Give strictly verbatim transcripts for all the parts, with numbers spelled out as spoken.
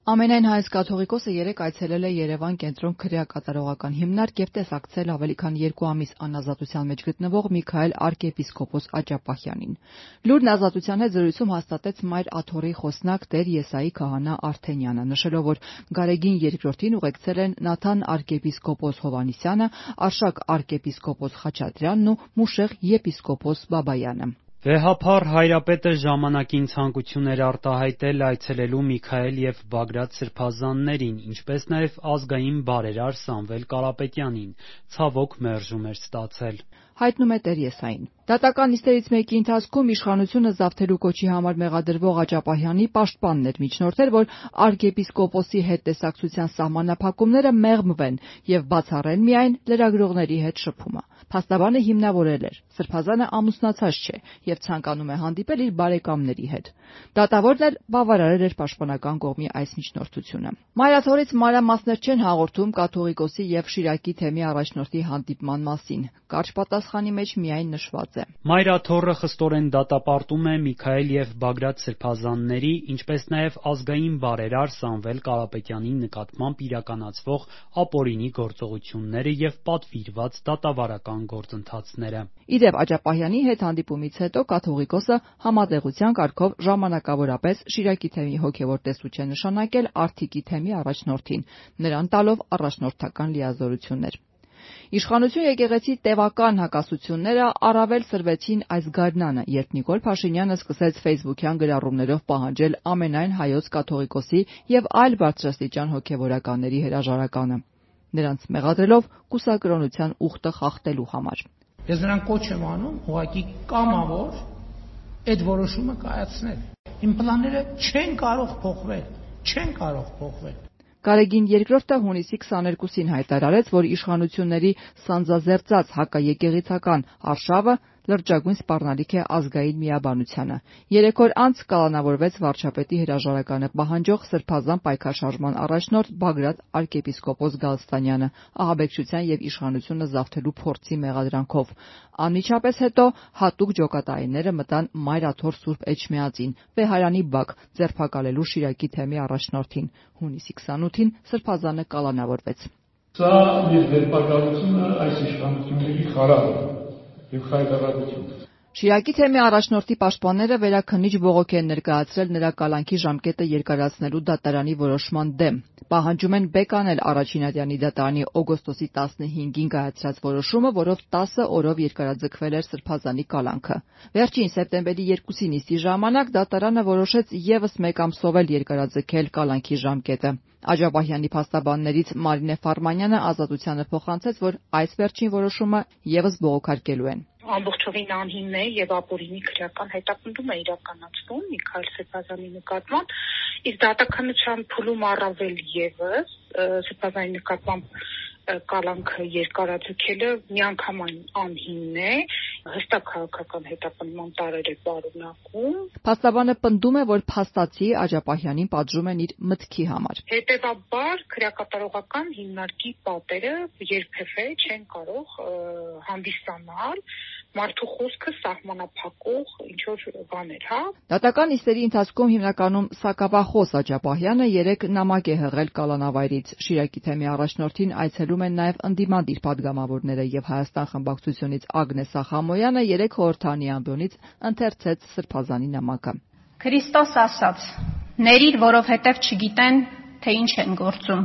Ամենայն հայոց կաթողիկոսը երեկ այցելել է Երևան կենտրոն քրեակատարողական հիմնարկ եւ տեսակցել ավելի քան երկու ամիս անազատության մեջ գտնվող Միքայել arczepiskopos Աճապահյանին։ Լուրն ազատության հետ զրույցում հաստատեց Մայր Աթոռի խոսնակ Տեր Եսայի քահանա Արթենյանը, նշելով, որ Գարեգին երկրորդին ուղեկցել են Նաթան arczepiskopos Հովհաննիսյանը, Արշակ arczepiskopos Խաչատրյանն ու Մուշեղ եպիսկոպոս Բաբայանը։ Վեհափառ հայրապետը ժամանակին ցանկություն էր արտահայտել այցելելու Միքայել եւ Բագրատ սրբազաններին, ինչպես նաեւ ազգային բարերար Սամվել Կարապետյանին, ցավոք մերժում էր ստացել։ Հայտնում է Տեր Եսային։ Դատական նիստերից մեկի ընթացքում իշխանությունը զավթելու կոչի համար մեղադրվող Աճապահյանի պաշտպանն էր միջնորդել, որ arczepiskopos-ի հետ տեսակցության սահմանափակումները մեղմվեն եւ բացառեն միայն լրագրողների հետ շփումը։ Փաստաբանը հիմնավորել էր. Սրբազանը ամուսնացած չէ եւ ցանկանում է հանդիպել իր բարեկամների հետ։ Դատավորն էլ բավարարել էր պաշտպանական կողմի այս միջնորդությունը։ Մայր Աթոռից մանրամասներ չեն հաղորդում կաթողիկոսի եւ Շիրակի թեմի առաջնորդի հանդիպման մասին։ Կարճ պատասխանի մեջ միայն նշված է. Մայր Աթոռը խստորեն դատապարտում է Միքայել եւ Բագրատ սրբազանների, ինչպես նաեւ ազգային բարերար Սամվել Կարապետյանի նկատմամբ իրականացվող ապօրինի գործողությունները եւ պատվիրված դատավարական գործընթացները։ Իդեպ Աճապահյանի հետ հանդիպումից հետո կաթողիկոսը համատեղության կարգով ժամանակավորապես Շիրակի թեմի հոգևոր տեսուչ է նշանակել Արթիկի թեմի առաջնորդին, նրան տալով առաջնորդական լիազորություններ։ Իշխանություն եկեղեցի տևական հակասությունները առավել սրվեցին այս գարնանը, երբ Նիկոլ Փաշինյանը սկսեց ֆեյսբուքյան գրառումներով պահանջել ամենայն հայոց կաթողիկոսի եւ այլ բարձրաստիճան հոգեվորականների հրաժարականը, նրանց մեղադրելով կուսակրոնության ուխտը խախտելու համար։ Ես նրան կոչ եմ անում ուղղակի կամավոր այդ որոշումը կայացնել։ Իմ պլանները չեն կարող փոխվել, չեն կարող փոխվել։ Գարեգին երկրորդը հունիսի քսաներկուսին հայտարարեց, որ իշխանությունների սանձազերծած հակաեկեղեցական արշավը լրջագույն սպառնալիք է ազգային միաբանությանը։ Երեք օր անց կալանավորվեց վարչապետի հրաժարականը պահանջող սրբազան պայքարշարժման առաջնորդ Բագրատ arczepiskopos Գալստանյանը ահաբեկչության եւ իշխանությունը զավթելու փորձի մեղադրանքով։ Անմիջապես հետո հատուկ ջոկատայինները մտան Մայր Աթոռ Սուրբ Էջմիածին, Վեհարանի բակ, ձերբակալելու Շիրակի թեմի առաջնորդին։ Հունիսի քսանութին սրբազանը կալանավորվեց։ Սա մեր ձերբակալությունը այս իշխանությունների խարավ եւ խայտարակություն։ Շիրակի թեմի առաջնորդի պաշտպանները վերաքննիչ բողոք են ներկայացրել նրա կալանքի ժամկետը երկարացնելու դատարանի որոշման դեմ։ Պահանջում են բեկանել Առաջինատյանի դատարանի օգոստոսի տասնհինգին կայացրած որոշումը, որով տասը օրով երկարաձգվել էր սրբազանի կալանքը։ Վերջին սեպտեմբերի երկուսի նիստի ժամանակ դատարանը որոշեց եւս մեկ ամսով էլ երկարաձգել կալանքի ժամկետը։ Աճապահյանի փաստաբաններից Մարինե Ֆարմանյանը ազատությանը փոխանցեց, որ այս վերջին որոշումը եւս բողոքարկելու են։ Ամբողջովին անհիմն է եւ ապօրինի քրեական հետապնդում է իրականացվում Միքայել Սրբազանի նկատմամբ, իսկ դատականության փուլում առավել եւս Սրբազանի նկատմամբ կալանքը երկարաձգելը միանգամայն անհիմն է, հստակ քաղաքական հետապնդման տարեր է պարունակում։ Փաստաբանը պնդում է, որ փաստացի Աճապահյանին պատժում են իր մտքի համար։ Հետևաբար քրեակատարողական հիմնարկի պատերը երբևէ չեն կարող հանդիսանալ մարդու խոսքը սահմանափակող ինչ-որ բաներ, հա։ Դատական նիստերի ընթացքում հիմնականում սակավախոս Աճապահյանը երեք նամակ է հղել կալանավայրից։ Շիրակի թեմի առաջնորդին այցելում են նաև ընդդիմադիր падգամավորները եւ Հայաստան խմբակցությունից Ագնես Ախամոյանը երեք խորհրդանի ամբիոնից ընթերցեց սրբազանի նամակը։ Քրիստոս ասաց. «Ներիր, որովհետև չգիտեն, թե ինչ են գործում։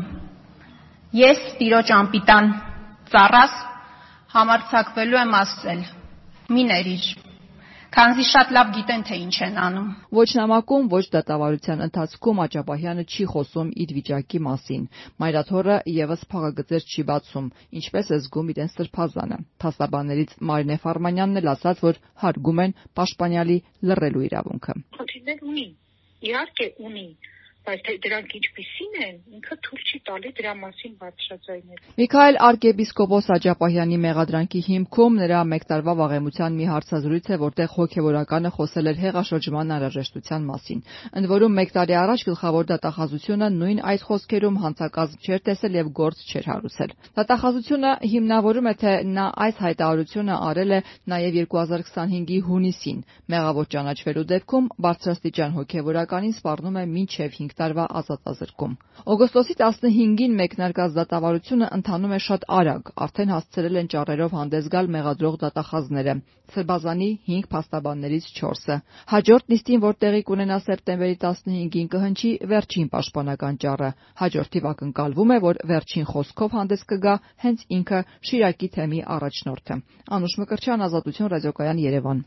Ես Տիրոջ անպիտան ծառաս համարձակվելու եմ ասել. մի ներիր, քանզի շատ լավ գիտեն, թե ինչ են անում»։ Ոչ նամակում, ոչ դատավարության ընթացքում Աճապահյանը չի խոսում իր վիճակի մասին։ Մայր Աթոռը եւս փաղագծեր չի բացում, ինչպես է զգում իրեն սրբազանը։ Փաստաբաններից Մարինե Ֆարմանյանն էլ ասաց, որ հարգում են պաշտպանյալի լռելու իրավունքը։ Խնդիրներ ունի, իհարկե ունի, բայց թե դրանք ինչպիսին են, ինքը թույլ չի տալի դրա մասին բարձրաձայնել։ Միքայել arczepiskopos Աճապահյանի մեղադրանքի հիմքում նրա մեկ տարվա վաղեմության մի հարցազրույց է, որտեղ հոգևորականը խոսել էր հեղաշրջման անհրաժեշտության մասին։ Ընդ որում մեկ տարի առաջ գլխավոր դատախազությունը նույն այդ խոսքերում հանցակազմ չէր տեսել եւ գործ չէր հարուցել։ Դատախազությունը հիմնավորում է, թե նա այս հայտարարությունը արել է նաեւ երկու հազար քսանհինգի հունիսին։ Մեղավոր ճանաչվելու դեպքում բարձրաստիճան հոգևորականին սպառնում է մինչեւ հինգ տարվա ազատազրկում։ Օգոստոսի տասնհինգին մեկնարկած դատավարությունը ընթանում է շատ արագ, արդեն հասցրել են ճառերով հանդես գալ մեղադրող դատախազները, Սրբազանի հինգ փաստաբաններից չորսը։ Հաջորդ նիստին, որ տեղի կունենա սեպտեմբերի տասնհինգին, կհնչի վերջին պաշտպանական ճառը։ Հաջորդիվ ակնկալվում է, որ վերջին խոսքով հանդես կգա հենց ինքը Շիրակի թեմի առաջնորդը։ Անուշ Մկրտչյան, Ազատություն ռադիոկայան, Երևան։